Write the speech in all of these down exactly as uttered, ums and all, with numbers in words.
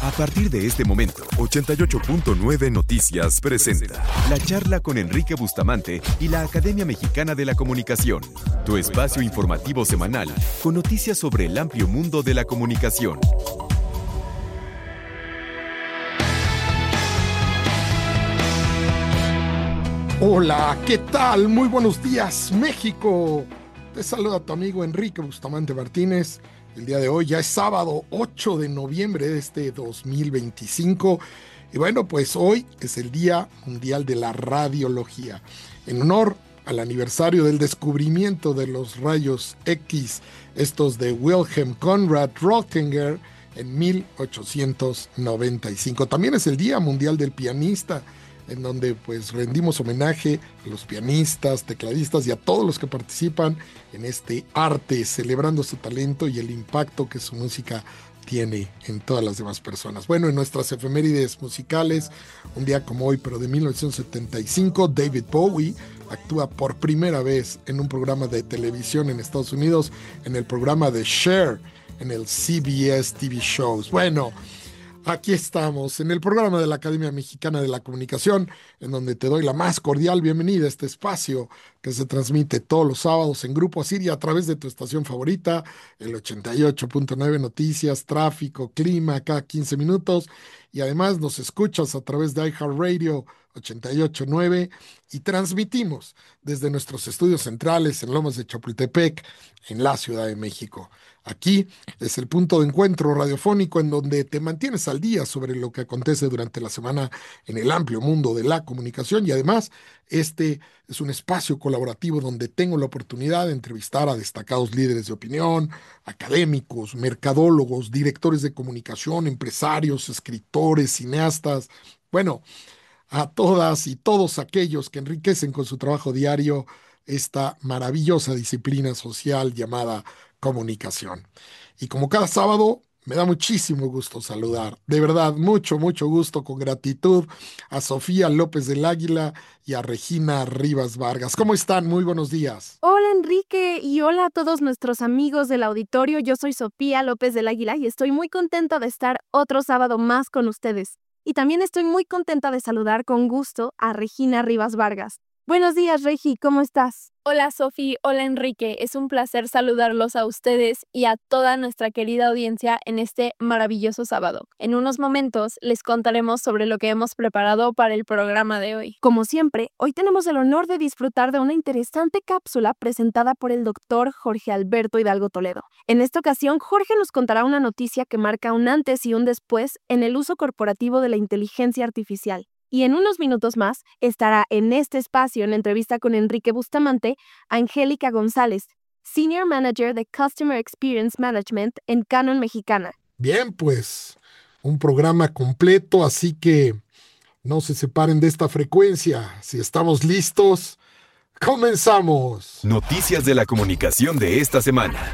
A partir de este momento, ochenta y ocho punto nueve Noticias presenta la charla con Enrique Bustamante y la Academia Mexicana de la Comunicación, tu espacio informativo semanal con noticias sobre el amplio mundo de la comunicación. Hola, ¿qué tal? Muy buenos días, México. Te saluda tu amigo Enrique Bustamante Martínez. El día de hoy ya es sábado ocho de noviembre de este dos mil veinticinco. Y bueno, pues hoy es el Día Mundial de la Radiología. En honor al aniversario del descubrimiento de los rayos X, estos de Wilhelm Conrad Röntgen en mil ochocientos noventa y cinco. También es el Día Mundial del Pianista, en donde pues rendimos homenaje a los pianistas, tecladistas y a todos los que participan en este arte, celebrando su talento y el impacto que su música tiene en todas las demás personas. Bueno, en nuestras efemérides musicales, un día como hoy, pero de mil novecientos setenta y cinco, David Bowie actúa por primera vez en un programa de televisión en Estados Unidos, en el programa de Cher, en el C B S T V Shows. Bueno, aquí estamos en el programa de la Academia Mexicana de la Comunicación, en donde te doy la más cordial bienvenida a este espacio que se transmite todos los sábados en Grupo Asiria a través de tu estación favorita, el ochenta y ocho punto nueve Noticias, Tráfico, Clima, cada quince minutos. Y además nos escuchas a través de iHeartRadio ochenta y ocho punto nueve y transmitimos desde nuestros estudios centrales en Lomas de Chapultepec, en la Ciudad de México. Aquí es el punto de encuentro radiofónico en donde te mantienes al día sobre lo que acontece durante la semana en el amplio mundo de la comunicación, y además este es un espacio colaborativo donde tengo la oportunidad de entrevistar a destacados líderes de opinión, académicos, mercadólogos, directores de comunicación, empresarios, escritores, cineastas, bueno, a todas y todos aquellos que enriquecen con su trabajo diario esta maravillosa disciplina social llamada comunicación. Y como cada sábado, me da muchísimo gusto saludar, de verdad, mucho, mucho gusto, con gratitud, a Sofía López del Águila y a Regina Rivas Vargas. ¿Cómo están? Muy buenos días. Hola Enrique y hola a todos nuestros amigos del auditorio. Yo soy Sofía López del Águila y estoy muy contenta de estar otro sábado más con ustedes. Y también estoy muy contenta de saludar con gusto a Regina Rivas Vargas. Buenos días, Regi, ¿cómo estás? Hola, Sofi. Hola, Enrique. Es un placer saludarlos a ustedes y a toda nuestra querida audiencia en este maravilloso sábado. En unos momentos les contaremos sobre lo que hemos preparado para el programa de hoy. Como siempre, hoy tenemos el honor de disfrutar de una interesante cápsula presentada por el doctor Jorge Alberto Hidalgo Toledo. En esta ocasión, Jorge nos contará una noticia que marca un antes y un después en el uso corporativo de la inteligencia artificial. Y en unos minutos más estará en este espacio, en entrevista con Enrique Bustamante, Angélica González, Senior Manager de Customer Experience Management en Canon Mexicana. Bien, pues un programa completo, así que no se separen de esta frecuencia. Si estamos listos, ¡comenzamos! Noticias de la comunicación de esta semana.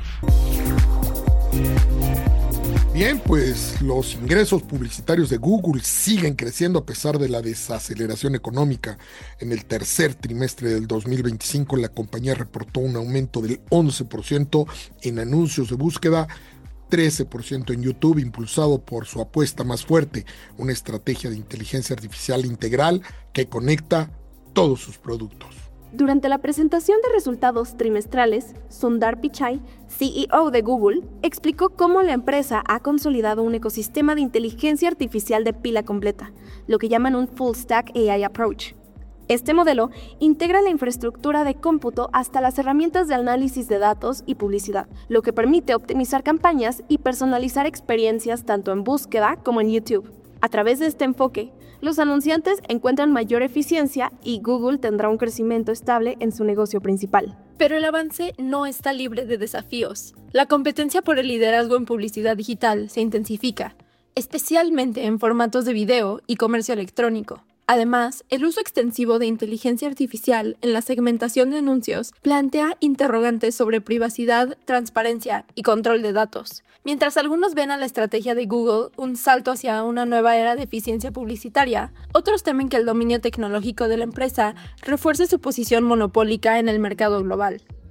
Bien, pues los ingresos publicitarios de Google siguen creciendo a pesar de la desaceleración económica. En el tercer trimestre del dos mil veinticinco, la compañía reportó un aumento del once por ciento en anuncios de búsqueda, trece por ciento en YouTube, impulsado por su apuesta más fuerte, una estrategia de inteligencia artificial integral que conecta todos sus productos. Durante la presentación de resultados trimestrales, Sundar Pichai, C E O de Google, explicó cómo la empresa ha consolidado un ecosistema de inteligencia artificial de pila completa, lo que llaman un Full Stack A I Approach. Este modelo integra la infraestructura de cómputo hasta las herramientas de análisis de datos y publicidad, lo que permite optimizar campañas y personalizar experiencias tanto en búsqueda como en YouTube. A través de este enfoque, los anunciantes encuentran mayor eficiencia y Google tendrá un crecimiento estable en su negocio principal. Pero el avance no está libre de desafíos. La competencia por el liderazgo en publicidad digital se intensifica, especialmente en formatos de video y comercio electrónico. Además, el uso extensivo de inteligencia artificial en la segmentación de anuncios plantea interrogantes sobre privacidad, transparencia y control de datos. Mientras algunos ven a la estrategia de Google un salto hacia una nueva era de eficiencia publicitaria, otros temen que el dominio tecnológico de la empresa refuerce su posición monopólica en el mercado global.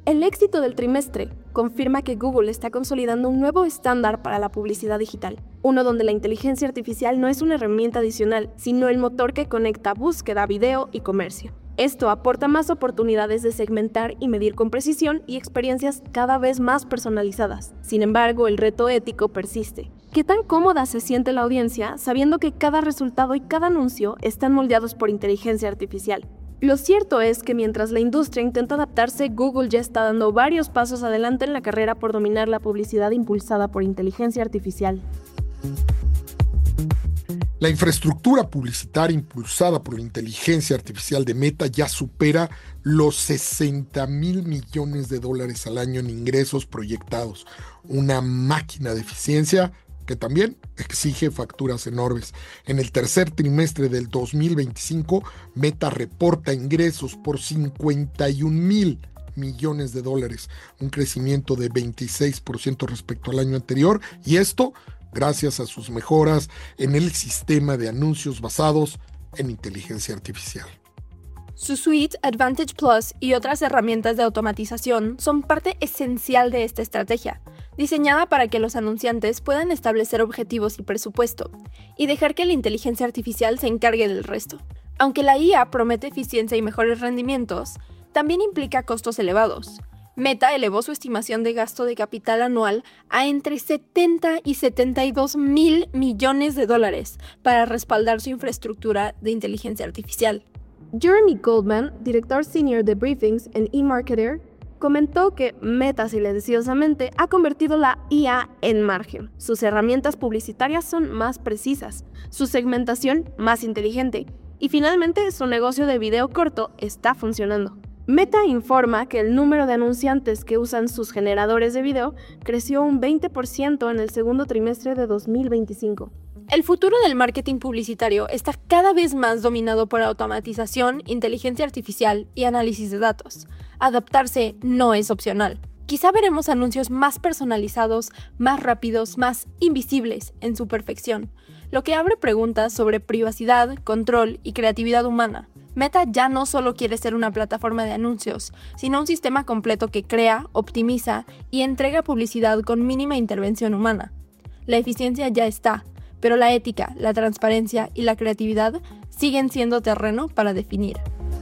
El éxito del trimestre confirma que Google está consolidando un nuevo estándar para la publicidad digital, uno donde la inteligencia artificial no es una herramienta adicional, sino el motor que conecta búsqueda, video y comercio. Esto aporta más oportunidades de segmentar y medir con precisión y experiencias cada vez más personalizadas. Sin embargo, el reto ético persiste. ¿Qué tan cómoda se siente la audiencia sabiendo que cada resultado y cada anuncio están moldeados por inteligencia artificial? Lo cierto es que mientras la industria intenta adaptarse, Google ya está dando varios pasos adelante en la carrera por dominar la publicidad impulsada por inteligencia artificial. La infraestructura publicitaria impulsada por la inteligencia artificial de Meta ya supera los sesenta mil millones de dólares al año en ingresos proyectados. Una máquina de eficiencia que también exige facturas enormes. En el tercer trimestre del dos mil veinticinco, Meta reporta ingresos por cincuenta y un mil millones de dólares, un crecimiento de veintiséis por ciento respecto al año anterior, y esto gracias a sus mejoras en el sistema de anuncios basados en inteligencia artificial. Su suite Advantage Plus y otras herramientas de automatización son parte esencial de esta estrategia, diseñada para que los anunciantes puedan establecer objetivos y presupuesto, y dejar que la inteligencia artificial se encargue del resto. Aunque la I A promete eficiencia y mejores rendimientos, también implica costos elevados. Meta elevó su estimación de gasto de capital anual a entre setenta y setenta y dos mil millones de dólares para respaldar su infraestructura de inteligencia artificial. Jeremy Goldman, director senior de Briefings en eMarketer, comentó que Meta silenciosamente ha convertido la I A en margen. Sus herramientas publicitarias son más precisas, su segmentación más inteligente y finalmente su negocio de video corto está funcionando. Meta informa que el número de anunciantes que usan sus generadores de video creció un veinte por ciento en el segundo trimestre de dos mil veinticinco. El futuro del marketing publicitario está cada vez más dominado por automatización, inteligencia artificial y análisis de datos. Adaptarse no es opcional. Quizá veremos anuncios más personalizados, más rápidos, más invisibles en su perfección, lo que abre preguntas sobre privacidad, control y creatividad humana. Meta ya no solo quiere ser una plataforma de anuncios, sino un sistema completo que crea, optimiza y entrega publicidad con mínima intervención humana. La eficiencia ya está, pero la ética, la transparencia y la creatividad siguen siendo terreno para definir.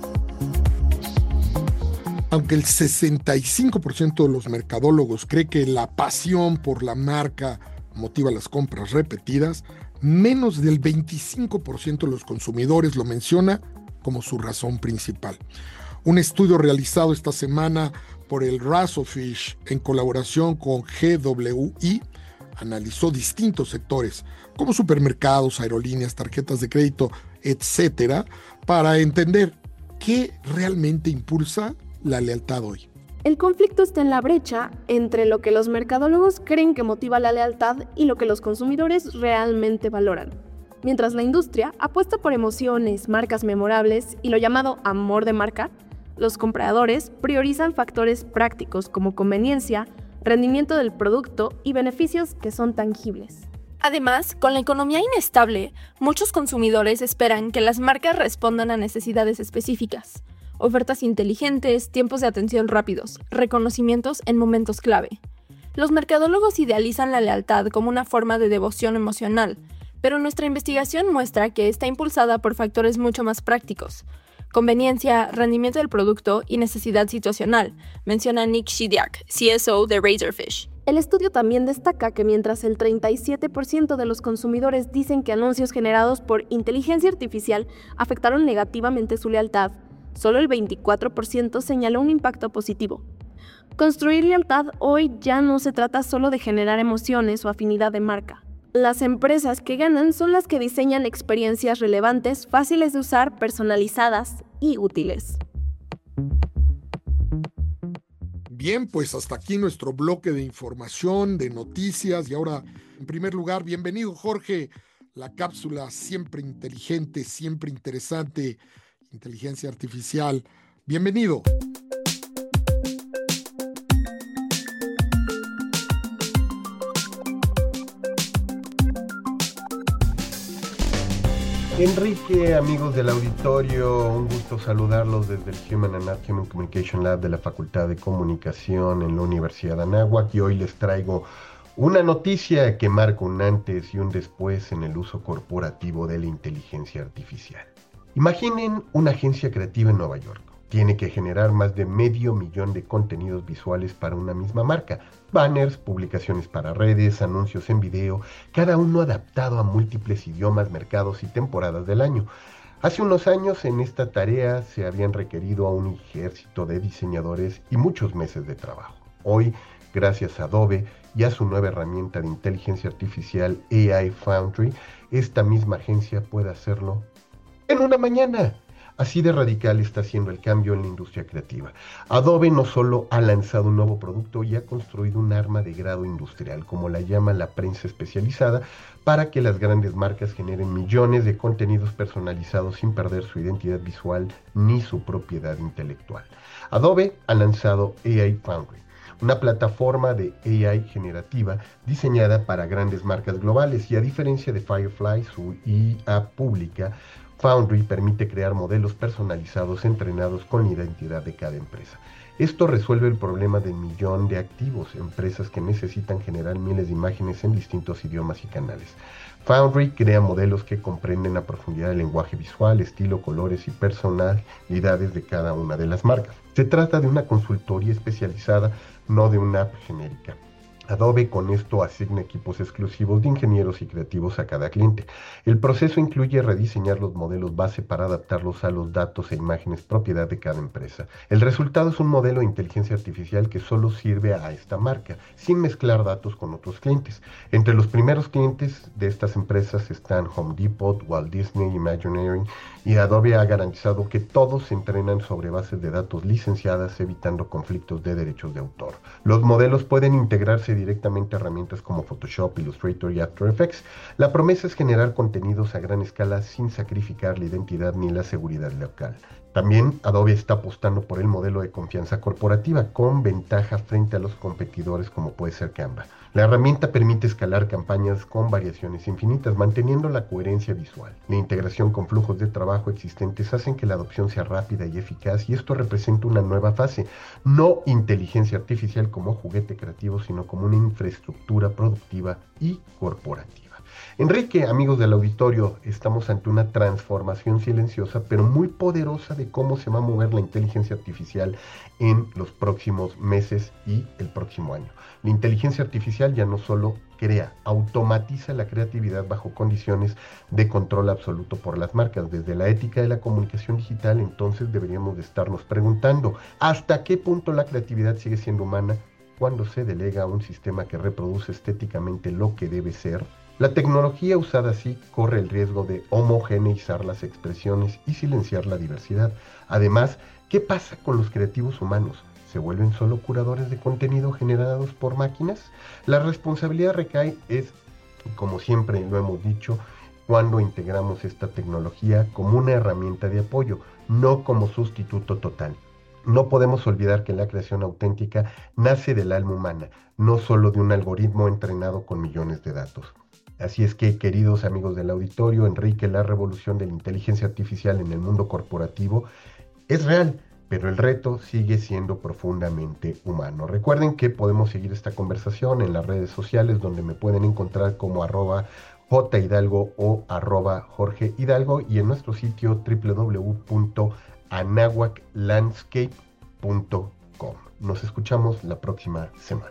Aunque el sesenta y cinco por ciento de los mercadólogos cree que la pasión por la marca motiva las compras repetidas, menos del veinticinco por ciento de los consumidores lo menciona como su razón principal. Un estudio realizado esta semana por el Razorfish en colaboración con G W I analizó distintos sectores como supermercados, aerolíneas, tarjetas de crédito, etcétera, para entender qué realmente impulsa la lealtad hoy. El conflicto está en la brecha entre lo que los mercadólogos creen que motiva la lealtad y lo que los consumidores realmente valoran. Mientras la industria apuesta por emociones, marcas memorables y lo llamado amor de marca, los compradores priorizan factores prácticos como conveniencia, rendimiento del producto y beneficios que son tangibles. Además, con la economía inestable, muchos consumidores esperan que las marcas respondan a necesidades específicas. Ofertas inteligentes, tiempos de atención rápidos, reconocimientos en momentos clave. Los mercadólogos idealizan la lealtad como una forma de devoción emocional, pero nuestra investigación muestra que está impulsada por factores mucho más prácticos. Conveniencia, rendimiento del producto y necesidad situacional, menciona Nick Shidiak, C S O de Razorfish. El estudio también destaca que mientras el treinta y siete por ciento de los consumidores dicen que anuncios generados por inteligencia artificial afectaron negativamente su lealtad, solo el veinticuatro por ciento señaló un impacto positivo. Construir lealtad hoy ya no se trata solo de generar emociones o afinidad de marca. Las empresas que ganan son las que diseñan experiencias relevantes, fáciles de usar, personalizadas y útiles. Bien, pues hasta aquí nuestro bloque de información, de noticias. Y ahora, en primer lugar, bienvenido, Jorge. La cápsula siempre inteligente, siempre interesante, inteligencia artificial. Bienvenido. Enrique, amigos del auditorio, un gusto saludarlos desde el Human and Art Human Communication Lab de la Facultad de Comunicación en la Universidad de Anáhuac, y hoy les traigo una noticia que marca un antes y un después en el uso corporativo de la inteligencia artificial. Imaginen una agencia creativa en Nueva York. Tiene que generar más de medio millón de contenidos visuales para una misma marca. Banners, publicaciones para redes, anuncios en video, cada uno adaptado a múltiples idiomas, mercados y temporadas del año. Hace unos años en esta tarea se habían requerido a un ejército de diseñadores y muchos meses de trabajo. Hoy, gracias a Adobe y a su nueva herramienta de inteligencia artificial A I Foundry, esta misma agencia puede hacerlo en una mañana. Así de radical está siendo el cambio en la industria creativa. Adobe no solo ha lanzado un nuevo producto y ha construido un arma de grado industrial, como la llama la prensa especializada, para que las grandes marcas generen millones de contenidos personalizados sin perder su identidad visual ni su propiedad intelectual. Adobe ha lanzado A I Foundry, una plataforma de A I generativa diseñada para grandes marcas globales, y a diferencia de Firefly, su I A pública, Foundry permite crear modelos personalizados entrenados con la identidad de cada empresa. Esto resuelve el problema del millón de activos, empresas que necesitan generar miles de imágenes en distintos idiomas y canales. Foundry crea modelos que comprenden a profundidad el lenguaje visual, estilo, colores y personalidades de cada una de las marcas. Se trata de una consultoría especializada, no de una app genérica. Adobe con esto asigna equipos exclusivos de ingenieros y creativos a cada cliente. El proceso incluye rediseñar los modelos base para adaptarlos a los datos e imágenes propiedad de cada empresa. El resultado es un modelo de inteligencia artificial que solo sirve a esta marca, sin mezclar datos con otros clientes. Entre los primeros clientes de estas empresas están Home Depot, Walt Disney, Imagineering, y Adobe ha garantizado que todos se entrenan sobre bases de datos licenciadas, evitando conflictos de derechos de autor. Los modelos pueden integrarse directamente a herramientas como Photoshop, Illustrator y After Effects. La promesa es generar contenidos a gran escala sin sacrificar la identidad ni la seguridad local. También Adobe está apostando por el modelo de confianza corporativa, con ventaja frente a los competidores como puede ser Canva. La herramienta permite escalar campañas con variaciones infinitas, manteniendo la coherencia visual. La integración con flujos de trabajo existentes hacen que la adopción sea rápida y eficaz, y esto representa una nueva fase, no inteligencia artificial como juguete creativo, sino como una infraestructura productiva y corporativa. Enrique, amigos del auditorio, estamos ante una transformación silenciosa pero muy poderosa de cómo se va a mover la inteligencia artificial en los próximos meses y el próximo año. La inteligencia artificial ya no solo crea, automatiza la creatividad bajo condiciones de control absoluto por las marcas. Desde la ética de la comunicación digital, entonces deberíamos de estarnos preguntando ¿hasta qué punto la creatividad sigue siendo humana cuando se delega a un sistema que reproduce estéticamente lo que debe ser? La tecnología usada así corre el riesgo de homogeneizar las expresiones y silenciar la diversidad. Además, ¿qué pasa con los creativos humanos? ¿Se vuelven solo curadores de contenido generados por máquinas? La responsabilidad recae, es, como siempre lo hemos dicho, cuando integramos esta tecnología como una herramienta de apoyo, no como sustituto total. No podemos olvidar que la creación auténtica nace del alma humana, no solo de un algoritmo entrenado con millones de datos. Así es que, queridos amigos del auditorio, Enrique, la revolución de la inteligencia artificial en el mundo corporativo es real, pero el reto sigue siendo profundamente humano. Recuerden que podemos seguir esta conversación en las redes sociales, donde me pueden encontrar como arroba jhidalgo o arroba Jorge Hidalgo, y en nuestro sitio doble u doble u doble u punto anahuac landscape punto com. Nos escuchamos la próxima semana.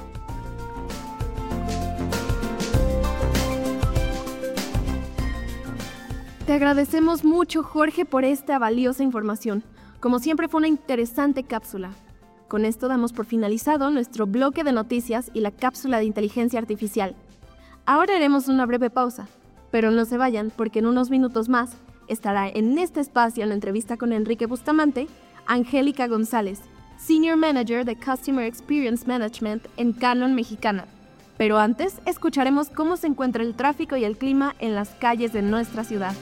Te agradecemos mucho, Jorge, por esta valiosa información. Como siempre, fue una interesante cápsula. Con esto damos por finalizado nuestro bloque de noticias y la cápsula de inteligencia artificial. Ahora haremos una breve pausa, pero no se vayan, porque en unos minutos más estará en este espacio, en la entrevista con Enrique Bustamante, Angélica González, Senior Manager de Customer Experience Management en Canon Mexicana. Pero antes, escucharemos cómo se encuentra el tráfico y el clima en las calles de nuestra ciudad.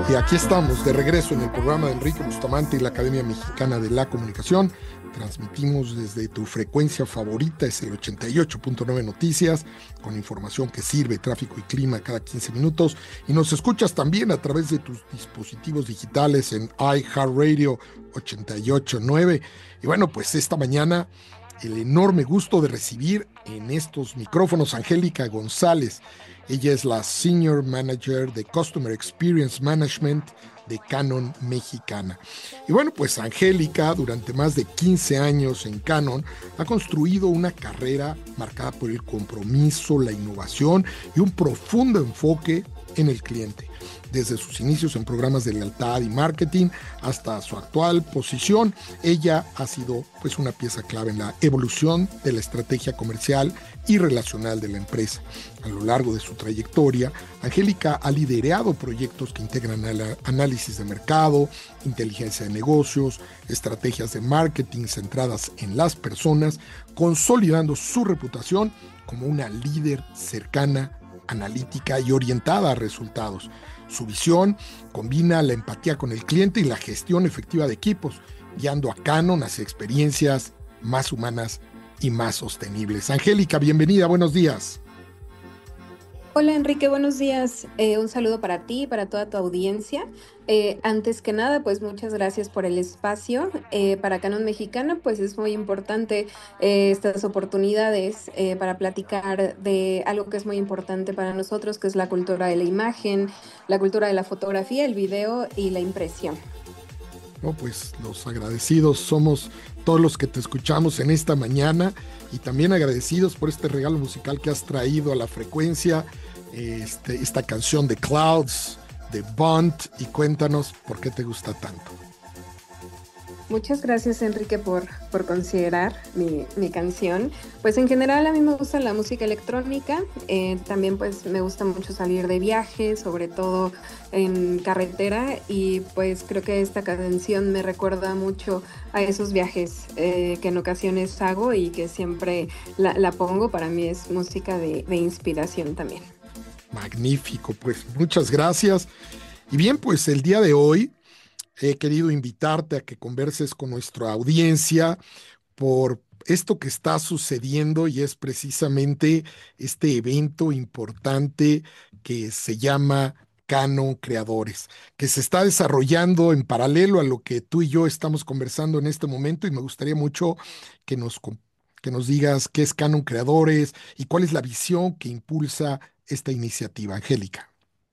Y aquí estamos de regreso en el programa de Enrique Bustamante y la Academia Mexicana de la Comunicación. Transmitimos desde tu frecuencia favorita, es el ochenta y ocho punto nueve Noticias, con información que sirve, tráfico y clima cada quince minutos. Y nos escuchas también a través de tus dispositivos digitales en iHeartRadio ochenta y ocho punto nueve. Y bueno, pues esta mañana el enorme gusto de recibir en estos micrófonos a Angélica González. Ella es la Senior Manager de Customer Experience Management de Canon Mexicana. Y bueno, pues Angélica, durante más de quince años en Canon, ha construido una carrera marcada por el compromiso, la innovación y un profundo enfoque en el cliente. Desde sus inicios en programas de lealtad y marketing hasta su actual posición, ella ha sido pues una pieza clave en la evolución de la estrategia comercial y relacional de la empresa. A lo largo de su trayectoria, Angélica ha liderado proyectos que integran el análisis de mercado, inteligencia de negocios, estrategias de marketing centradas en las personas, consolidando su reputación como una líder cercana, analítica y orientada a resultados. Su visión combina la empatía con el cliente y la gestión efectiva de equipos, guiando a Canon hacia experiencias más humanas y más sostenibles. Angélica, bienvenida, buenos días. Hola Enrique, buenos días. Eh, un saludo para ti y para toda tu audiencia. Eh, antes que nada, pues muchas gracias por el espacio. Eh, para Canon Mexicana, pues es muy importante eh, estas oportunidades eh, para platicar de algo que es muy importante para nosotros, que es la cultura de la imagen, la cultura de la fotografía, el video y la impresión. No, pues los agradecidos somos todos los que te escuchamos en esta mañana y también agradecidos por este regalo musical que has traído a la frecuencia, este, esta canción de Clouds, de Bond, y cuéntanos por qué te gusta tanto. Muchas gracias Enrique por, por considerar mi, mi canción. Pues en general a mí me gusta la música electrónica, eh, también pues me gusta mucho salir de viaje, sobre todo en carretera, y pues creo que esta canción me recuerda mucho a esos viajes eh, que en ocasiones hago y que siempre la, la pongo. Para mí es música de, de inspiración también. Magnífico, pues muchas gracias. Y bien, pues el día de hoy he querido invitarte a que converses con nuestra audiencia por esto que está sucediendo, y es precisamente este evento importante que se llama Canon Creadores, que se está desarrollando en paralelo a lo que tú y yo estamos conversando en este momento, y me gustaría mucho que nos, que nos digas qué es Canon Creadores y cuál es la visión que impulsa esta iniciativa. Angélica.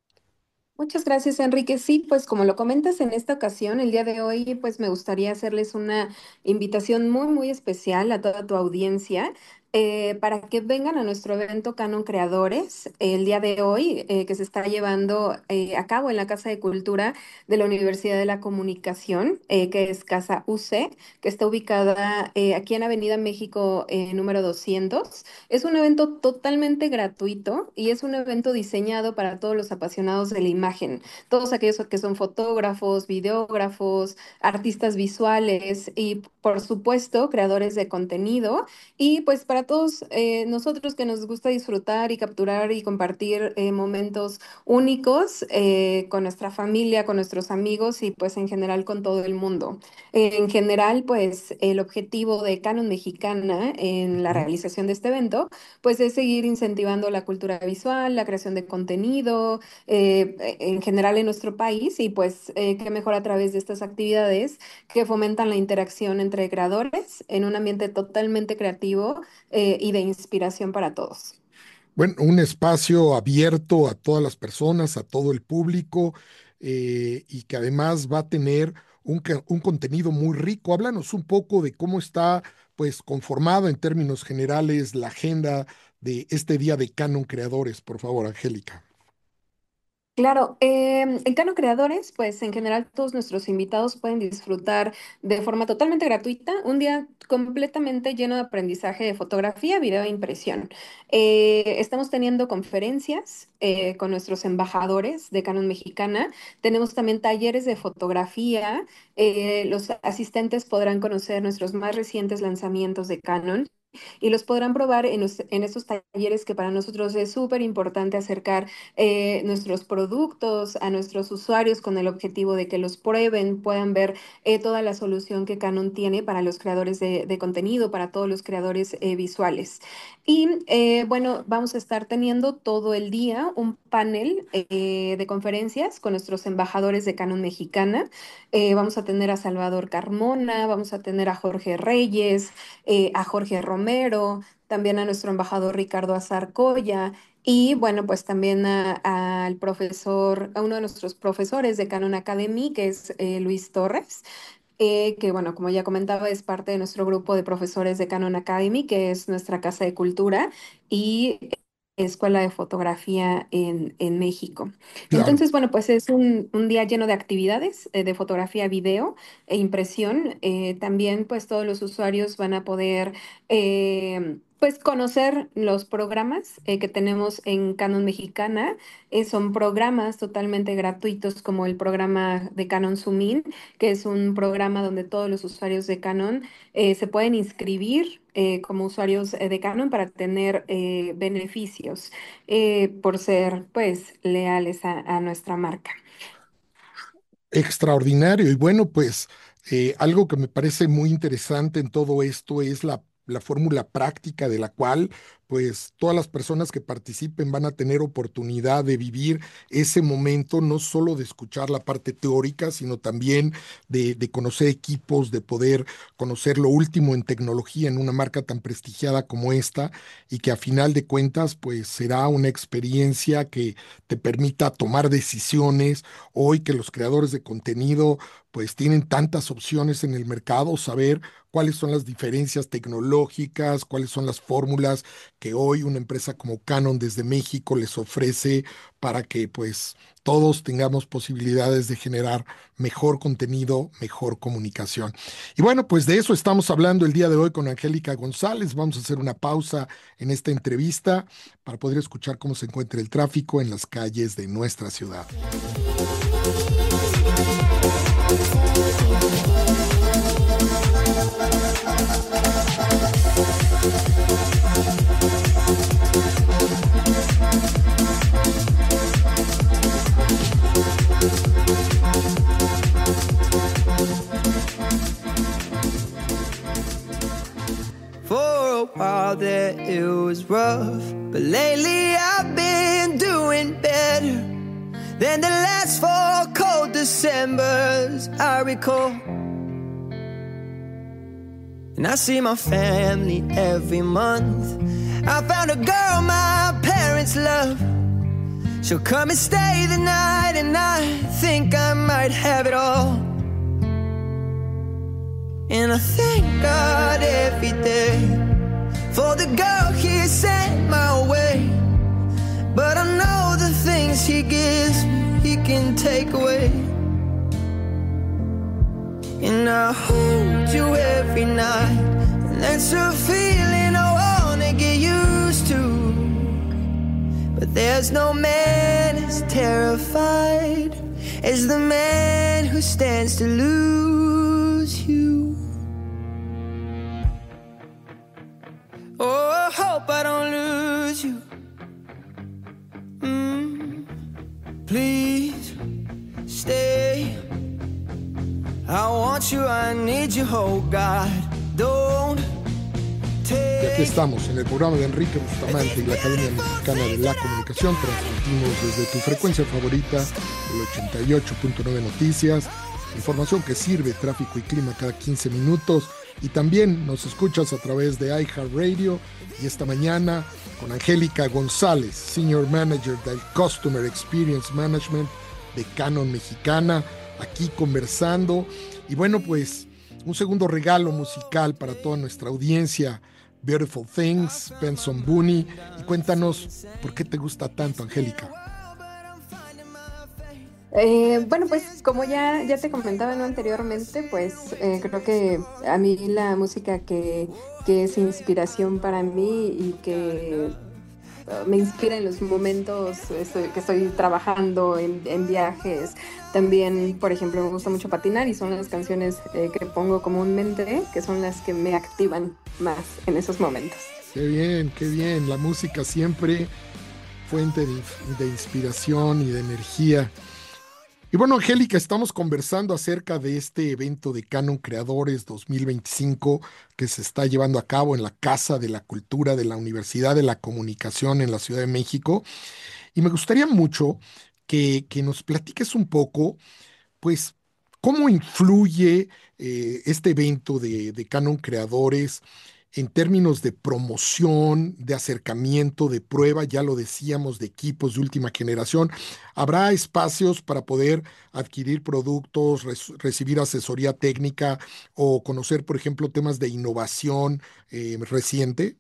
Muchas gracias, Enrique. Sí, pues como lo comentas en esta ocasión, el día de hoy, pues me gustaría hacerles una invitación muy, muy especial a toda tu audiencia eh, para que vengan a nuestro evento Canon Creadores el día de hoy, eh, que se está llevando eh, a cabo en la Casa de Cultura de la Universidad de la Comunicación, eh, que es Casa U C, que está ubicada eh, aquí en Avenida México eh, número doscientos. Es un evento totalmente gratuito y es un evento diseñado para todos los apasionados de la imagen, todos aquellos que son fotógrafos, videógrafos, artistas visuales y, por supuesto, creadores de contenido. Y pues para todos eh, nosotros que nos gusta disfrutar y capturar y compartir eh, momentos únicos eh, con nuestra familia, con nuestros amigos y pues en general con todo el mundo. Eh, en general, pues el objetivo de Canon Mexicana en la realización de este evento pues es seguir incentivando la cultura visual, la creación de contenido, eh, en general en nuestro país, y pues eh, qué mejor a través de estas actividades que fomentan la interacción entre creadores en un ambiente totalmente creativo eh, y de inspiración para todos. Bueno, un espacio abierto a todas las personas, a todo el público, eh, y que además va a tener un, un contenido muy rico. Háblanos un poco de cómo está pues conformado en términos generales la agenda de este día de Canon Creadores, por favor, Angélica. Claro, eh, en Cano Creadores, pues en general todos nuestros invitados pueden disfrutar de forma totalmente gratuita un día completamente lleno de aprendizaje de fotografía, video e impresión. Eh, estamos teniendo conferencias eh, con nuestros embajadores de Canon Mexicana. Tenemos también talleres de fotografía. Eh, los asistentes podrán conocer nuestros más recientes lanzamientos de Canon y los podrán probar en, los- en estos talleres que para nosotros es súper importante acercar eh, nuestros productos a nuestros usuarios con el objetivo de que los prueben, puedan ver eh, toda la solución que Canon tiene para los creadores de, de contenido, para todos los creadores eh, visuales. Y eh, bueno, vamos a estar teniendo todo el día un panel eh, de conferencias con nuestros embajadores de Canon Mexicana. Eh, vamos a tener a Salvador Carmona, vamos a tener a Jorge Reyes, eh, a Jorge Romero, también a nuestro embajador Ricardo Azarcoya y bueno, pues también a- al profesor, a uno de nuestros profesores de Canon Academy, que es eh, Luis Torres, eh, que bueno, como ya comentaba, es parte de nuestro grupo de profesores de Canon Academy, que es nuestra casa de cultura y escuela de fotografía en, en México. Claro. Entonces, bueno, pues es un, un día lleno de actividades eh, de fotografía, video e impresión. Eh, también, pues todos los usuarios van a poder, eh, pues conocer los programas eh, que tenemos en Canon Mexicana. Eh, son programas totalmente gratuitos como el programa de Canon Zoom In, que es un programa donde todos los usuarios de Canon eh, se pueden inscribir eh, como usuarios eh, de Canon para tener eh, beneficios eh, por ser pues leales a, a nuestra marca. Extraordinario. Y bueno, pues eh, algo que me parece muy interesante en todo esto es la, la fórmula práctica de la cual pues todas las personas que participen van a tener oportunidad de vivir ese momento, no solo de escuchar la parte teórica, sino también de, de conocer equipos, de poder conocer lo último en tecnología en una marca tan prestigiada como esta y que a final de cuentas pues será una experiencia que te permita tomar decisiones hoy que los creadores de contenido pues tienen tantas opciones en el mercado, saber cuáles son las diferencias tecnológicas, cuáles son las fórmulas que hoy una empresa como Canon desde México les ofrece para que pues todos tengamos posibilidades de generar mejor contenido, mejor comunicación. Y bueno, pues de eso estamos hablando el día de hoy con Angélica González. Vamos a hacer una pausa en esta entrevista para poder escuchar cómo se encuentra el tráfico en las calles de nuestra ciudad. For a while there it was rough, but lately I've been doing better than the last four cold Decembers I recall. And I see my family every month. I found a girl my parents love. She'll come and stay the night, and I think I might have it all. And I thank God every day for the girl He sent my way. But I know the things He gives me, He can take away. And I hold you every night, and that's a feeling I wanna get used to. But there's no man as terrified as the man who stands to lose you. Oh, I hope I don't lose you. Mm, please stay. I want you, I need you, oh God, don't take. Y aquí estamos en el programa de Enrique Bustamante y la Academia Mexicana de la Comunicación. Transmitimos desde tu frecuencia favorita, el ochenta y ocho punto nueve Noticias. Información que sirve, tráfico y clima cada quince minutos. Y también nos escuchas a través de iHeartRadio. Y esta mañana con Angélica González, Senior Manager del Customer Experience Management de Canon Mexicana, aquí conversando. Y bueno, pues un segundo regalo musical para toda nuestra audiencia. Beautiful Things, Benson Boone. Y cuéntanos por qué te gusta tanto, Angélica. Eh, bueno, pues como ya, ya te comentaba, ¿no? Anteriormente, pues eh, creo que a mí la música que, que es inspiración para mí y que uh, me inspira en los momentos estoy- que estoy trabajando en, en viajes. También, por ejemplo, me gusta mucho patinar y son las canciones eh, que pongo comúnmente, que son las que me activan más en esos momentos. Qué bien, qué bien. La música siempre fuente de, inf- de inspiración y de energía. Y bueno, Angélica, estamos conversando acerca de este evento de Canon Creadores dos mil veinticinco que se está llevando a cabo en la Casa de la Cultura de la Universidad de la Comunicación en la Ciudad de México. Y me gustaría mucho que, que nos platiques un poco, pues, cómo influye eh, este evento de, de Canon Creadores en términos de promoción, de acercamiento, de prueba, ya lo decíamos, de equipos de última generación. ¿Habrá espacios para poder adquirir productos, res- recibir asesoría técnica o conocer, por ejemplo, temas de innovación eh, reciente?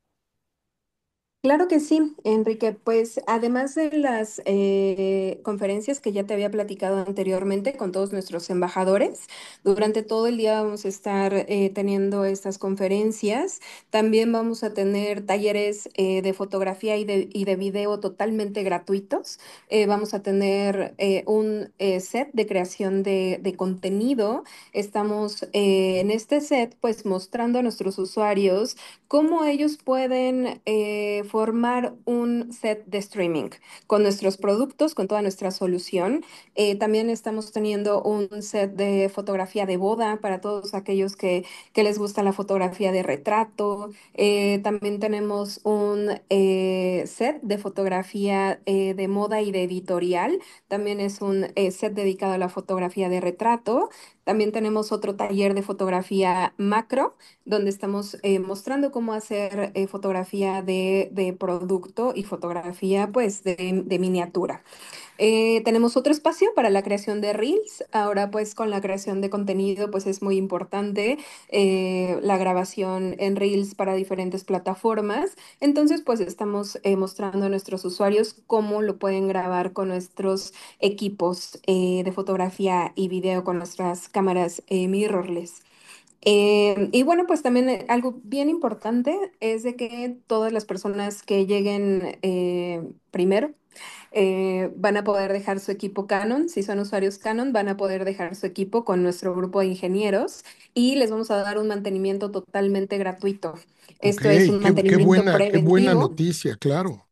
Claro que sí, Enrique. Pues además de las eh, conferencias que ya te había platicado anteriormente con todos nuestros embajadores, durante todo el día vamos a estar eh, teniendo estas conferencias. También vamos a tener talleres eh, de fotografía y de, y de video totalmente gratuitos. Eh, vamos a tener eh, un eh, set de creación de, de contenido. Estamos eh, en este set pues mostrando a nuestros usuarios cómo ellos pueden eh, formar un set de streaming con nuestros productos, con toda nuestra solución. Eh, también estamos teniendo un set de fotografía de boda para todos aquellos que, que les gusta la fotografía de retrato. Eh, también tenemos un eh, set de fotografía eh, de moda y de editorial. También es un eh, set dedicado a la fotografía de retrato. También tenemos otro taller de fotografía macro donde estamos eh, mostrando cómo hacer eh, fotografía de, de producto y fotografía pues de, de miniatura. Eh, tenemos otro espacio para la creación de Reels. Ahora pues con la creación de contenido pues es muy importante eh, la grabación en Reels para diferentes plataformas. Entonces pues estamos eh, mostrando a nuestros usuarios cómo lo pueden grabar con nuestros equipos eh, de fotografía y video con nuestras cámaras eh, mirrorless. Eh, y bueno, pues también eh, algo bien importante es de que todas las personas que lleguen eh, primero eh, van a poder dejar su equipo Canon. Si son usuarios Canon, van a poder dejar su equipo con nuestro grupo de ingenieros y les vamos a dar un mantenimiento totalmente gratuito. Ok, Esto es un qué, qué mantenimiento buena, qué buena preventivo. noticia, claro.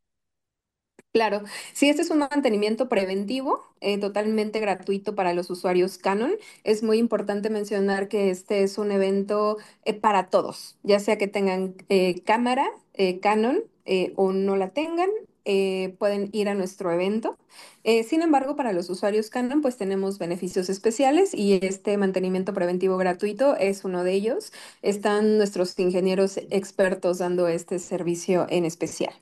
Claro, sí, este es un mantenimiento preventivo, eh, totalmente gratuito para los usuarios Canon. Es muy importante mencionar que este es un evento eh, para todos, ya sea que tengan eh, cámara eh, Canon eh, o no la tengan, eh, pueden ir a nuestro evento. Eh, sin embargo, para los usuarios Canon, pues tenemos beneficios especiales y este mantenimiento preventivo gratuito es uno de ellos. Están nuestros ingenieros expertos dando este servicio en especial.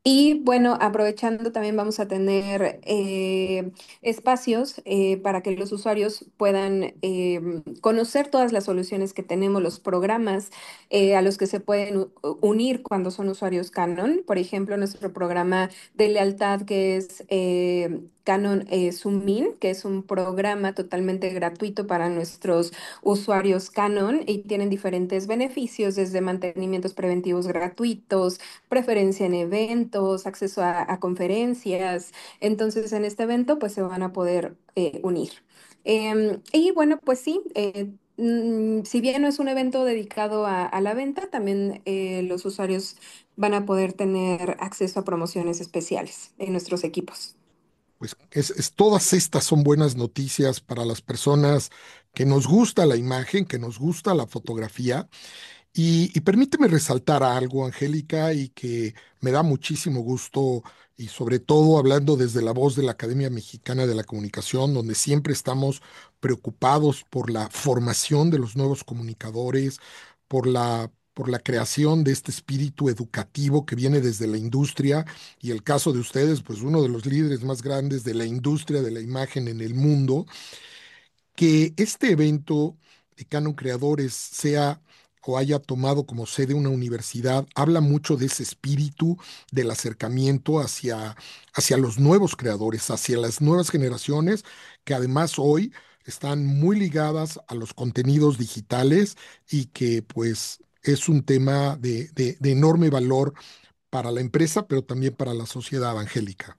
Y bueno, aprovechando también vamos a tener eh, espacios eh, para que los usuarios puedan eh, conocer todas las soluciones que tenemos, los programas eh, a los que se pueden u- unir cuando son usuarios Canon. Por ejemplo, nuestro programa de lealtad que es eh, Canon eh, Zoom In, que es un programa totalmente gratuito para nuestros usuarios Canon y tienen diferentes beneficios desde mantenimientos preventivos gratuitos, preferencia en eventos, acceso a, a conferencias. Entonces, en este evento, pues se van a poder eh, unir. Em, y bueno, pues sí, eh, mm, si bien no es un evento dedicado a, a la venta, también eh, los usuarios van a poder tener acceso a promociones especiales en nuestros equipos. Pues es, es- todas estas son buenas noticias para las personas que nos gusta la imagen, que nos gusta la fotografía. Y, y permíteme resaltar algo, Angélica, y que me da muchísimo gusto, y sobre todo hablando desde la voz de la Academia Mexicana de la Comunicación, donde siempre estamos preocupados por la formación de los nuevos comunicadores, por la, por la creación de este espíritu educativo que viene desde la industria, y el caso de ustedes, pues uno de los líderes más grandes de la industria de la imagen en el mundo. Que este evento de Canon Creadores sea o haya tomado como sede una universidad, habla mucho de ese espíritu del acercamiento hacia, hacia los nuevos creadores, hacia las nuevas generaciones, que además hoy están muy ligadas a los contenidos digitales y que pues es un tema de, de de enorme valor para la empresa, pero también para la sociedad, Angélica.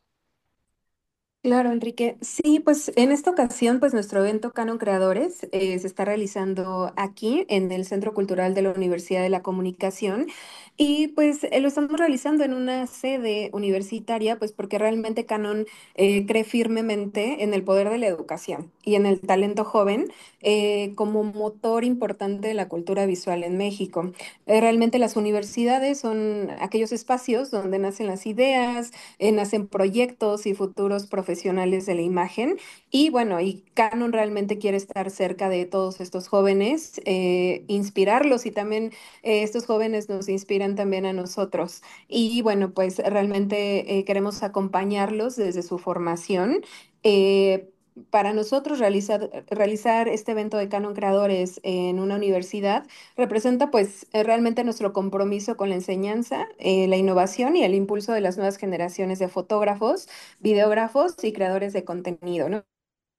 Claro, Enrique. Sí, pues en esta ocasión, pues nuestro evento Canon Creadores eh, se está realizando aquí en el Centro Cultural de la Universidad de la Comunicación y pues eh, lo estamos realizando en una sede universitaria, pues porque realmente Canon eh, cree firmemente en el poder de la educación y en el talento joven eh, como motor importante de la cultura visual en México. Eh, realmente las universidades son aquellos espacios donde nacen las ideas, eh, nacen proyectos y futuros profesionales de la imagen. Y bueno, y Canon realmente quiere estar cerca de todos estos jóvenes, eh, inspirarlos y también eh, estos jóvenes nos inspiran también a nosotros. Y bueno, pues realmente eh, queremos acompañarlos desde su formación. Eh, Para nosotros realizar, realizar este evento de Canon Creadores en una universidad representa pues eh, realmente nuestro compromiso con la enseñanza, eh, la innovación y el impulso de las nuevas generaciones de fotógrafos, videógrafos y creadores de contenido, ¿no?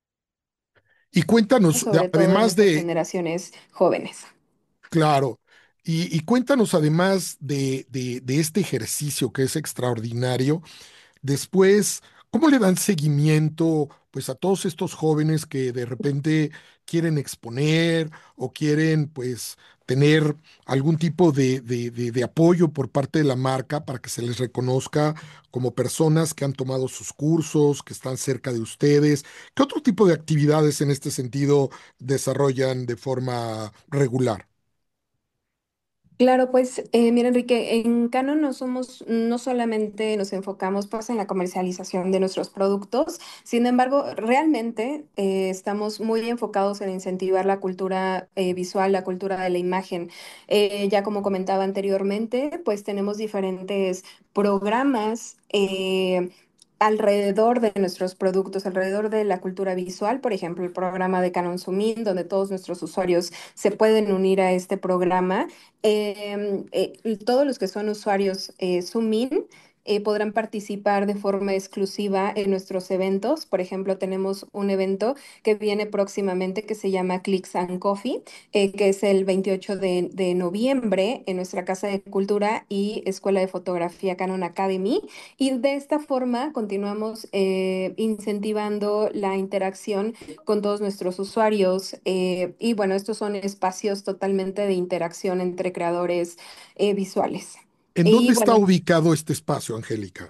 Y cuéntanos, de- Sobre todo en además estas de, generaciones jóvenes. claro, y, y cuéntanos además de, de de este ejercicio que es extraordinario. Después, ¿cómo le dan seguimiento pues a todos estos jóvenes que de repente quieren exponer o quieren pues tener algún tipo de, de- de- de apoyo por parte de la marca para que se les reconozca como personas que han tomado sus cursos, que están cerca de ustedes? ¿Qué otro tipo de actividades en este sentido desarrollan de forma regular? Claro, pues eh, mira Enrique, en Canon no somos, no solamente nos enfocamos pues en la comercialización de nuestros productos, sin embargo, realmente eh, estamos muy enfocados en incentivar la cultura eh, visual, la cultura de la imagen. Eh, ya como comentaba anteriormente, pues tenemos diferentes programas. Eh, alrededor de nuestros productos, alrededor de la cultura visual, por ejemplo, el programa de Canon Zoom In, donde todos nuestros usuarios se pueden unir a este programa. Em, eh, todos los que son usuarios eh, Zoom eh, podrán participar de forma exclusiva en nuestros eventos. Por ejemplo, tenemos un evento que viene próximamente que se llama Clicks and Coffee, eh, que es el veintiocho de, de noviembre en nuestra Casa de Cultura y Escuela de Fotografía Canon Academy. Y de esta forma continuamos eh, incentivando la interacción con todos nuestros usuarios. Eh, y bueno, estos son espacios totalmente de interacción entre creadores eh, visuales. ¿En Y dónde está bueno, ubicado este espacio, Angélica?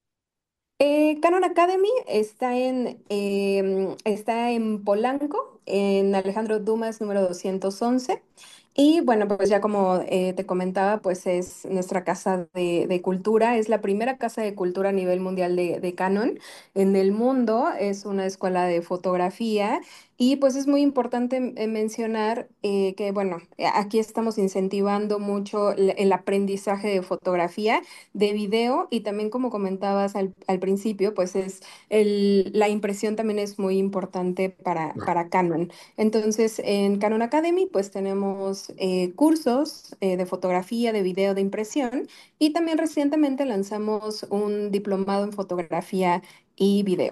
eh, Canon Academy está en, em, está en Polanco, en Alejandro Dumas número doscientos once. Y bueno, pues ya como eh, te comentaba, pues es nuestra casa de, de cultura, es la primera casa de cultura a nivel mundial de, de Canon en el mundo, es una escuela de fotografía y pues es muy importante eh, mencionar eh, que bueno, aquí estamos incentivando mucho el el aprendizaje de fotografía de video y también como comentabas al, al principio, pues es el, la impresión también es muy importante para, Claro. para Canon. Entonces, en Canon Academy, pues tenemos eh, cursos eh, de fotografía, de video, de impresión y también recientemente lanzamos un diplomado en fotografía y video.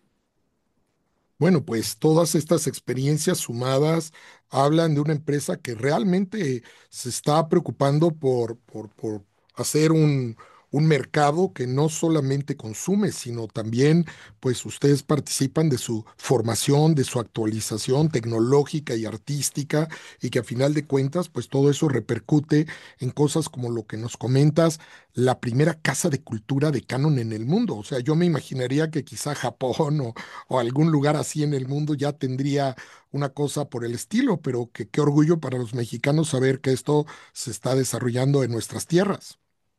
Bueno, pues todas estas experiencias sumadas hablan de una empresa que realmente se está preocupando por, por, por hacer un, un mercado que no solamente consume, sino también, pues ustedes participan de su formación, de su actualización tecnológica y artística, y que a final de cuentas, pues todo eso repercute en cosas como lo que nos comentas, la primera casa de cultura de Canon en el mundo. O sea, yo me imaginaría que quizá Japón o o algún lugar así en el mundo ya tendría una cosa por el estilo, pero que qué orgullo para los mexicanos saber que esto se está desarrollando en nuestras tierras.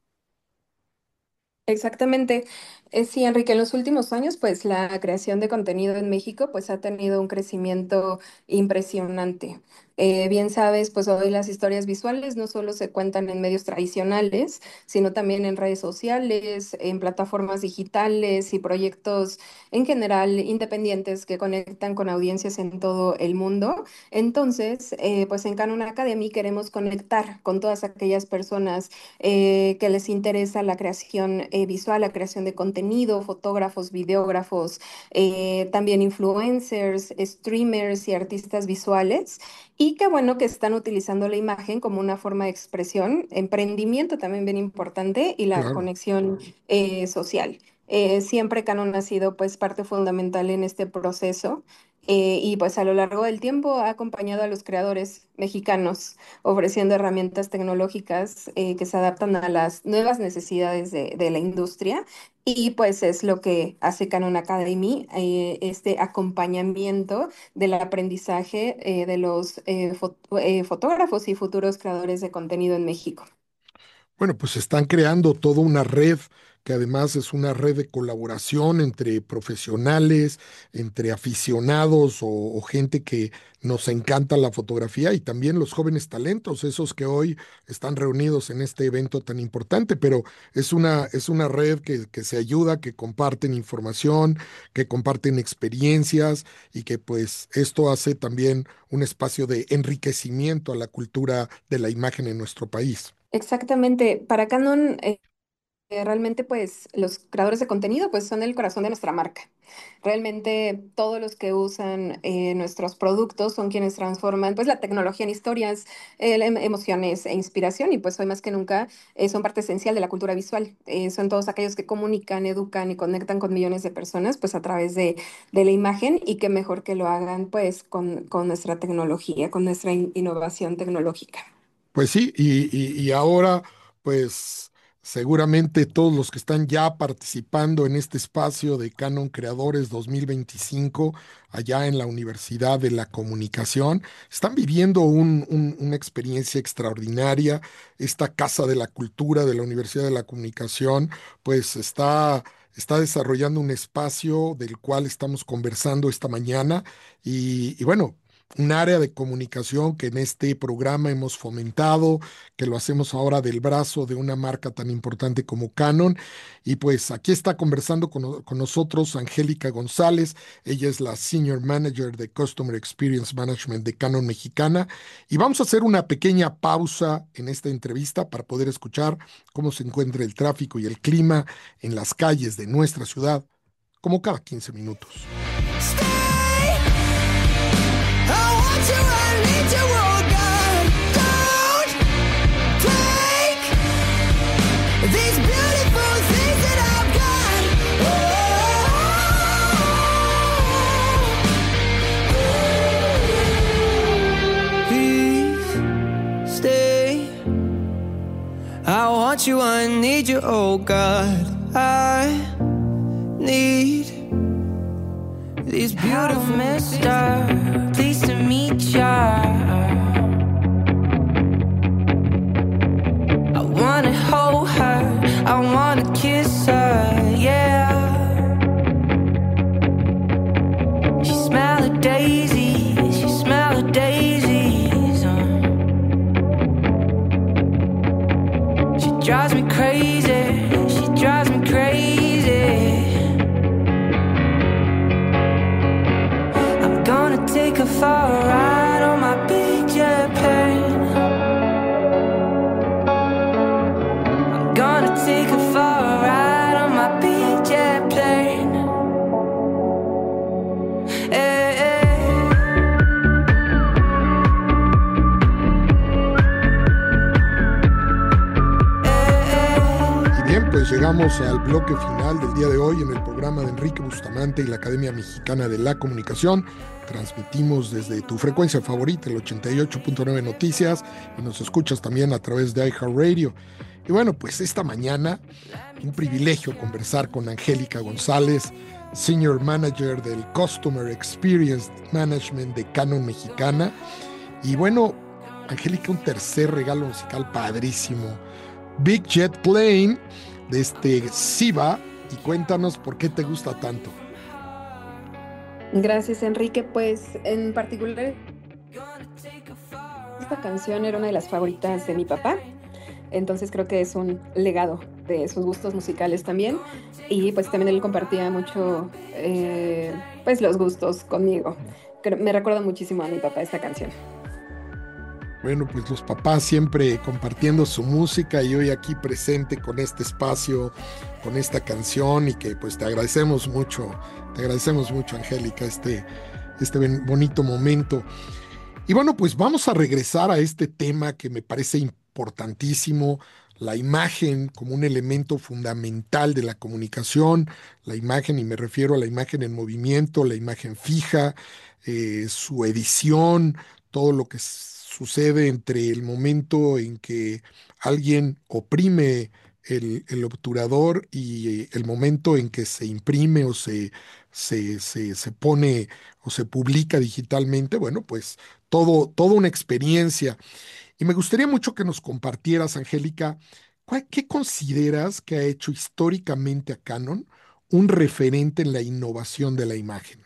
Exactamente. Eh, sí, Enrique, en los últimos años, pues la creación de contenido en México, pues ha tenido un crecimiento impresionante. Eh, bien sabes, pues hoy las historias visuales no solo se cuentan en medios tradicionales, sino también en redes sociales, en plataformas digitales y proyectos en general independientes que conectan con audiencias en todo el mundo. Entonces, eh, pues en Canon Academy queremos conectar con todas aquellas personas eh, que les interesa la creación eh, visual, la creación de contenido contenido, fotógrafos, videógrafos, eh, también influencers, streamers y artistas visuales. Y qué bueno que están utilizando la imagen como una forma de expresión, emprendimiento también bien importante y la Claro. conexión eh, social. Eh, siempre Canon ha sido pues parte fundamental en este proceso eh, y pues a lo largo del tiempo ha acompañado a los creadores mexicanos ofreciendo herramientas tecnológicas eh, que se adaptan a las nuevas necesidades de, de la industria y pues es lo que hace Canon Academy, eh, este acompañamiento del aprendizaje eh, de los eh, fot- eh, fotógrafos y futuros creadores de contenido en México. Bueno, pues están creando toda una red que además es una red de colaboración entre profesionales, entre aficionados o, o gente que nos encanta la fotografía y también los jóvenes talentos, esos que hoy están reunidos en este evento tan importante, pero es una, es una red que, que se ayuda, que comparten información, que comparten experiencias y que pues esto hace también un espacio de enriquecimiento a la cultura de la imagen en nuestro país. Exactamente, para Canon eh, eh, realmente pues los creadores de contenido pues son el corazón de nuestra marca. Realmente todos los que usan eh, nuestros productos son quienes transforman pues la tecnología en historias, eh, em- emociones e inspiración y pues hoy más que nunca eh, son parte esencial de la cultura visual. Eh, son todos aquellos que comunican, educan y conectan con millones de personas pues a través de, de la imagen y qué mejor que lo hagan pues con, con nuestra tecnología, con nuestra in- innovación tecnológica. Pues sí, y, y- y ahora, pues seguramente todos los que están ya participando en este espacio de Canon Creadores dos mil veinticinco, allá en la Universidad de la Comunicación, están viviendo un- un- una experiencia extraordinaria. Esta Casa de la Cultura de la Universidad de la Comunicación, pues está, está desarrollando un espacio del cual estamos conversando esta mañana y, y bueno, un área de comunicación que en este programa hemos fomentado, que lo hacemos ahora del brazo de una marca tan importante como Canon. Y pues aquí está conversando con, con nosotros Angélica González. Ella es la Senior Manager de Customer Experience Management de Canon Mexicana. Y vamos a hacer una pequeña pausa en esta entrevista para poder escuchar cómo se encuentra el tráfico y el clima en las calles de nuestra ciudad, como cada quince minutos. I want you, I need you, oh God. Don't take these beautiful things that I've got. Oh, please stay. I want you, I need you, oh God. I need these beautiful mister, pleased to meet ya. I wanna hold her, I wanna kiss her, yeah. She smell of daisies, she smell of daisies. uh. She drives me crazy, she drives me crazy. Take her for a ride on my big jet plane. I'm gonna take her for a ride on my big jet plane. Hey, hey. Hey, hey. Y bien, pues llegamos al bloque final del día de hoy en el programa de Enrique Bustamante y la Academia Mexicana de la Comunicación. Transmitimos desde tu frecuencia favorita, el ochenta y ocho punto nueve Noticias, y nos escuchas también a través de iHeartRadio. Y bueno, pues esta mañana, un privilegio conversar con Angélica González, Senior Manager del Customer Experience Management de Canon Mexicana. Y bueno, Angélica, un tercer regalo musical padrísimo, Big Jet Plane, de este Siva, y cuéntanos por qué te gusta tanto. Gracias, Enrique. Pues en particular, esta canción era una de las favoritas de mi papá, entonces creo que es un legado de sus gustos musicales también, y pues también él compartía mucho eh, pues los gustos conmigo. Creo- Me recuerda muchísimo a mi papá esta canción. Bueno, pues los papás siempre compartiendo su música y hoy aquí presente con este espacio, con esta canción y que pues te agradecemos mucho, te agradecemos mucho, Angélica, este, este ben- bonito momento. Y bueno, pues vamos a regresar a este tema que me parece importantísimo, la imagen como un elemento fundamental de la comunicación, la imagen, y me refiero a la imagen en movimiento, la imagen fija, eh, su edición, todo lo que s- sucede entre el momento en que alguien oprime el, el obturador y eh, el momento en que se imprime o se, se, se se pone o se publica digitalmente. Bueno, pues todo, toda una experiencia. Y me gustaría mucho que nos compartieras, Angélica, ¿cuál- ¿qué consideras que ha hecho históricamente a Canon un referente en la innovación de la imagen?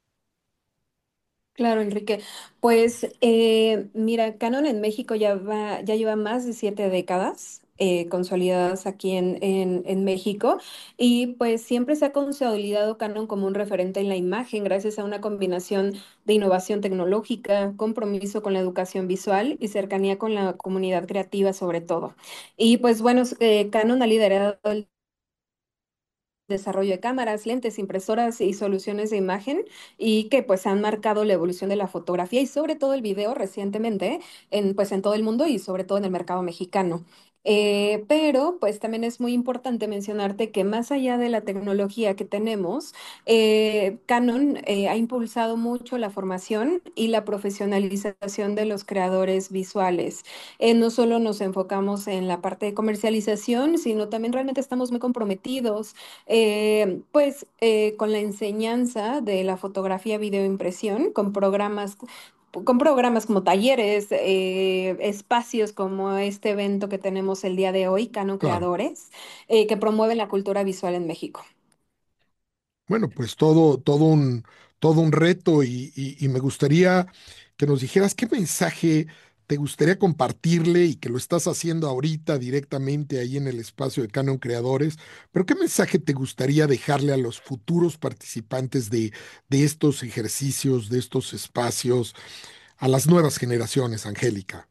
Claro, Enrique. Pues eh, mira, Canon en México ya va, ya lleva más de siete décadas eh, consolidadas aquí en, en, en México y pues siempre se ha consolidado Canon como un referente en la imagen gracias a una combinación de innovación tecnológica, compromiso con la educación visual y cercanía con la comunidad creativa sobre todo. Y pues bueno, eh, Canon ha liderado el desarrollo de cámaras, lentes, impresoras y soluciones de imagen y que pues han marcado la evolución de la fotografía y sobre todo el video recientemente en pues en todo el mundo y sobre todo en el mercado mexicano. Eh, pero pues también es muy importante mencionarte que más allá de la tecnología que tenemos, eh, Canon eh, ha impulsado mucho la formación y la profesionalización de los creadores visuales. Eh, no solo nos enfocamos en la parte de comercialización, sino también realmente estamos muy comprometidos eh, pues eh, con la enseñanza de la fotografía, video, impresión, con programas, con programas como talleres, eh, espacios como este evento que tenemos el día de hoy, Canon Claro. Creadores, eh, que promueven la cultura visual en México. Bueno, pues todo, todo un, todo un reto y, y- y me gustaría que nos dijeras qué mensaje te gustaría compartirle y que lo estás haciendo ahorita directamente ahí en el espacio de Canon Creadores, pero qué mensaje te gustaría dejarle a los futuros participantes de, de estos ejercicios, de estos espacios, a las nuevas generaciones, Angélica.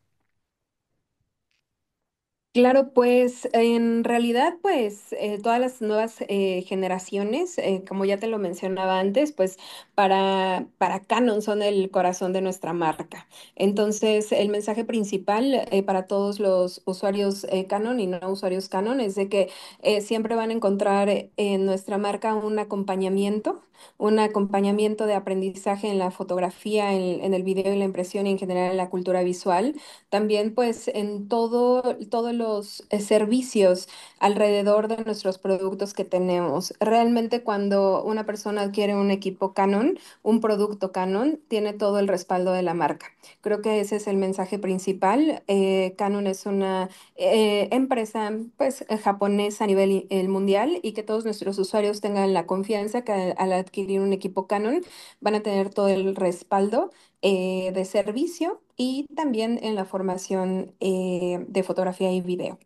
Claro, pues en realidad, pues eh, todas las nuevas eh, generaciones, eh, como ya te lo mencionaba antes, pues para, para Canon son el corazón de nuestra marca. Entonces, el mensaje principal eh, para todos los usuarios eh, Canon y no usuarios Canon es de que eh, siempre van a encontrar eh, en nuestra marca un acompañamiento, un acompañamiento de aprendizaje en la fotografía, en, en el video y la impresión y en general en la cultura visual también pues en todo, todos los eh, servicios alrededor de nuestros productos que tenemos. Realmente cuando una persona adquiere un equipo Canon, un producto Canon, tiene todo el respaldo de la marca. Creo que ese es el mensaje principal. Eh, Canon es una eh, empresa pues eh, japonesa a nivel i- el mundial y que todos nuestros usuarios tengan la confianza que al al adquirir un equipo Canon van a tener todo el respaldo eh, de servicio y también en la formación eh, de fotografía y video.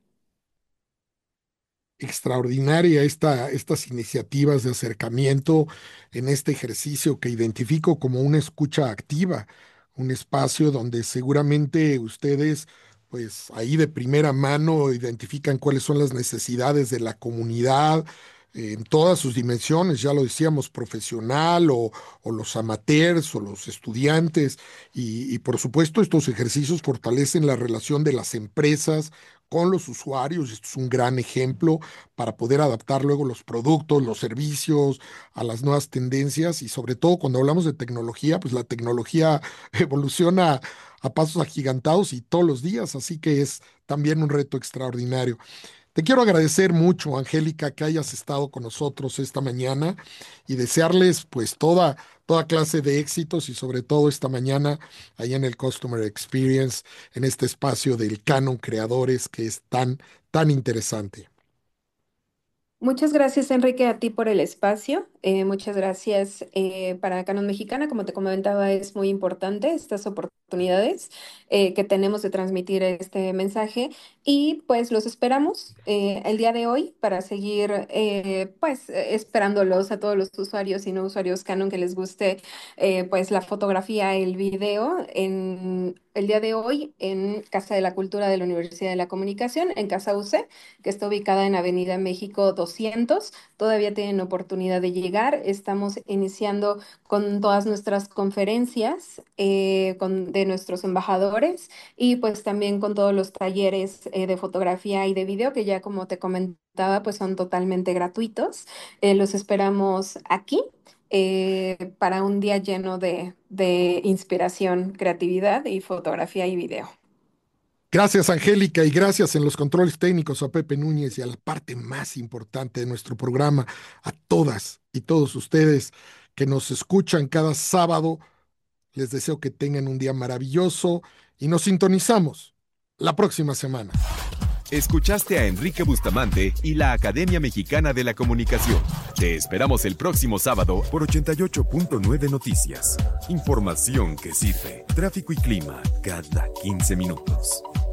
Extraordinaria esta, estas iniciativas de acercamiento en este ejercicio que identifico como una escucha activa, un espacio donde seguramente ustedes, pues ahí de primera mano identifican cuáles son las necesidades de la comunidad eh, en todas sus dimensiones, ya lo decíamos, profesional o, o los amateurs o los estudiantes, y, y por supuesto estos ejercicios fortalecen la relación de las empresas con los usuarios. Esto es un gran ejemplo para poder adaptar luego los productos, los servicios a las nuevas tendencias y sobre todo cuando hablamos de tecnología, pues la tecnología evoluciona a pasos agigantados y todos los días, así que es también un reto extraordinario. Te quiero agradecer mucho, Angélica, que hayas estado con nosotros esta mañana y desearles pues toda, toda clase de éxitos y sobre todo esta mañana allá en el Customer Experience, en este espacio del Canon Creadores que es tan, tan interesante. Muchas gracias, Enrique, a ti por el espacio. Eh, muchas gracias eh, para Canon Mexicana. Como te comentaba, es muy importante estas oportunidades eh, que tenemos de transmitir este mensaje y pues los esperamos eh, el día de hoy para seguir eh, pues eh, esperándolos a todos los usuarios y no usuarios Canon que les guste eh, pues la fotografía, el video en el día de hoy en Casa de la Cultura de la Universidad de la Comunicación, en Casa U C, que está ubicada en Avenida México doscientos. Todavía tienen oportunidad de llegar. Estamos iniciando con todas nuestras conferencias eh, con, de nuestros embajadores y pues también con todos los talleres eh, de fotografía y de video que ya como te comentaba pues son totalmente gratuitos. Eh, los esperamos aquí. eh, para un día lleno de, de inspiración, creatividad y fotografía y video. Gracias, Angélica, y gracias en los controles técnicos a Pepe Núñez y a la parte más importante de nuestro programa, a todas y todos ustedes que nos escuchan cada sábado. Les deseo que tengan un día maravilloso y nos sintonizamos la próxima semana. Escuchaste a Enrique Bustamante y la Academia Mexicana de la Comunicación. Te esperamos el próximo sábado por ochenta y ocho punto nueve Noticias. Información que sirve. Tráfico y clima cada quince minutos.